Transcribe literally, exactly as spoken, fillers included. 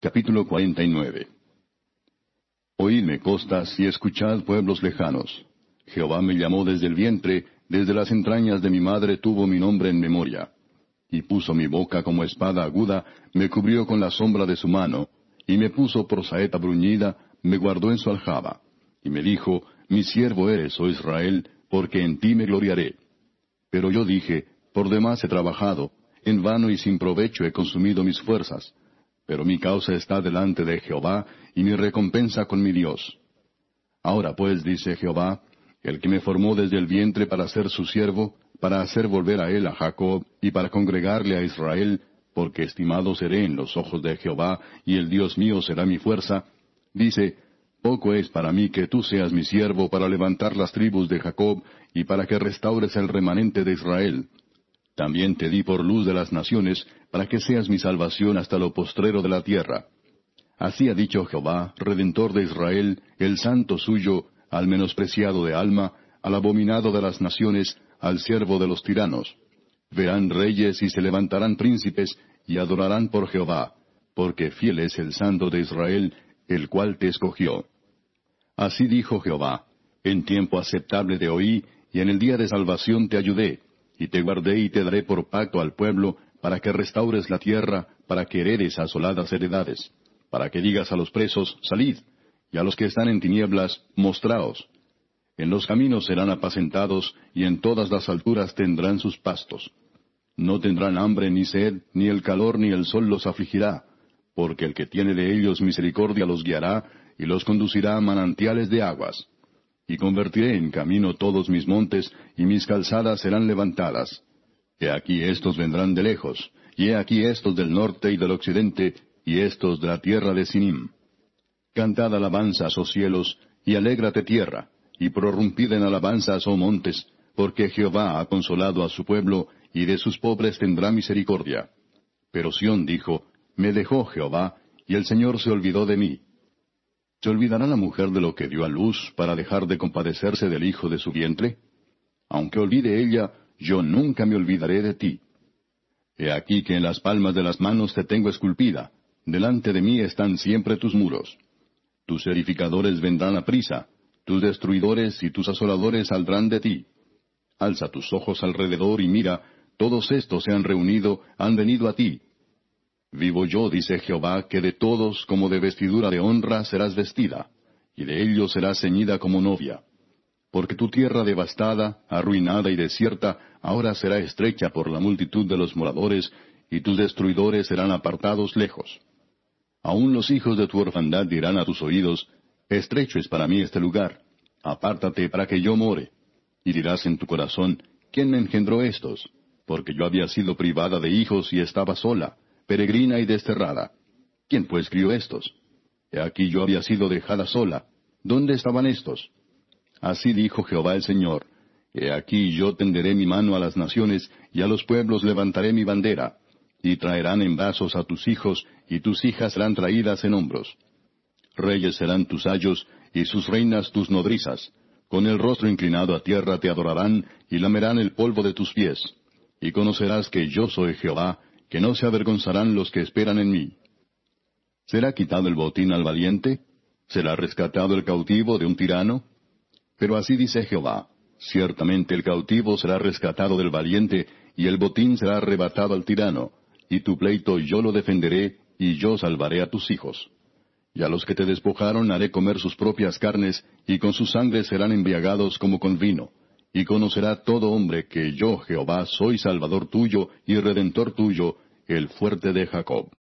Capítulo cuarenta y nueve. Oídme, costas, y escuchad, pueblos lejanos. Jehová me llamó desde el vientre, desde las entrañas de mi madre tuvo mi nombre en memoria. Y puso mi boca como espada aguda, me cubrió con la sombra de su mano, y me puso por saeta bruñida, me guardó en su aljaba. Y me dijo, mi siervo eres, oh Israel, porque en ti me gloriaré. Pero yo dije, por demás he trabajado, en vano y sin provecho he consumido mis fuerzas. Pero mi causa está delante de Jehová, y mi recompensa con mi Dios. Ahora pues, dice Jehová, el que me formó desde el vientre para ser su siervo, para hacer volver a él a Jacob, y para congregarle a Israel, porque estimado seré en los ojos de Jehová, y el Dios mío será mi fuerza, dice, poco es para mí que tú seas mi siervo para levantar las tribus de Jacob, y para que restaures el remanente de Israel. También te di por luz de las naciones, para que seas mi salvación hasta lo postrero de la tierra. Así ha dicho Jehová, Redentor de Israel, el santo suyo, al menospreciado de alma, al abominado de las naciones, al siervo de los tiranos. Verán reyes y se levantarán príncipes, y adorarán por Jehová, porque fiel es el santo de Israel, el cual te escogió. Así dijo Jehová, en tiempo aceptable te oí, y en el día de salvación te ayudé, y te guardé y te daré por pacto al pueblo, para que restaures la tierra, para que heredes asoladas heredades, para que digas a los presos, salid, y a los que están en tinieblas, mostraos. En los caminos serán apacentados, y en todas las alturas tendrán sus pastos. No tendrán hambre ni sed, ni el calor ni el sol los afligirá, porque el que tiene de ellos misericordia los guiará, y los conducirá a manantiales de aguas. Y convertiré en camino todos mis montes, y mis calzadas serán levantadas. He aquí estos vendrán de lejos, y he aquí estos del norte y del occidente, y estos de la tierra de Sinim. Cantad alabanzas, oh cielos, y alégrate tierra, y prorrumpid en alabanzas, oh montes, porque Jehová ha consolado a su pueblo, y de sus pobres tendrá misericordia. Pero Sión dijo, me dejó Jehová, y el Señor se olvidó de mí. ¿Se olvidará la mujer de lo que dio a luz para dejar de compadecerse del hijo de su vientre? Aunque olvide ella, yo nunca me olvidaré de ti. He aquí que en las palmas de las manos te tengo esculpida, delante de mí están siempre tus muros. Tus edificadores vendrán a prisa, tus destruidores y tus asoladores saldrán de ti. Alza tus ojos alrededor y mira, todos estos se han reunido, han venido a ti. Vivo yo, dice Jehová, que de todos como de vestidura de honra serás vestida, y de ellos serás ceñida como novia. Porque tu tierra devastada, arruinada y desierta, ahora será estrecha por la multitud de los moradores, y tus destruidores serán apartados lejos. Aun los hijos de tu orfandad dirán a tus oídos, estrecho es para mí este lugar, apártate para que yo more. Y dirás en tu corazón, ¿quién me engendró estos? Porque yo había sido privada de hijos y estaba sola, peregrina y desterrada. ¿Quién pues crió estos? He aquí yo había sido dejada sola. ¿Dónde estaban estos? Así dijo Jehová el Señor. He aquí yo tenderé mi mano a las naciones, y a los pueblos levantaré mi bandera, y traerán en brazos a tus hijos, y tus hijas serán traídas en hombros. Reyes serán tus ayos, y sus reinas tus nodrizas. Con el rostro inclinado a tierra te adorarán, y lamerán el polvo de tus pies. Y conocerás que yo soy Jehová, que no se avergonzarán los que esperan en mí. ¿Será quitado el botín al valiente? ¿Será rescatado el cautivo de un tirano? Pero así dice Jehová, ciertamente el cautivo será rescatado del valiente, y el botín será arrebatado al tirano, y tu pleito yo lo defenderé, y yo salvaré a tus hijos. Y a los que te despojaron haré comer sus propias carnes, y con su sangre serán embriagados como con vino. Y conocerá todo hombre que yo, Jehová, soy Salvador tuyo y Redentor tuyo, el fuerte de Jacob.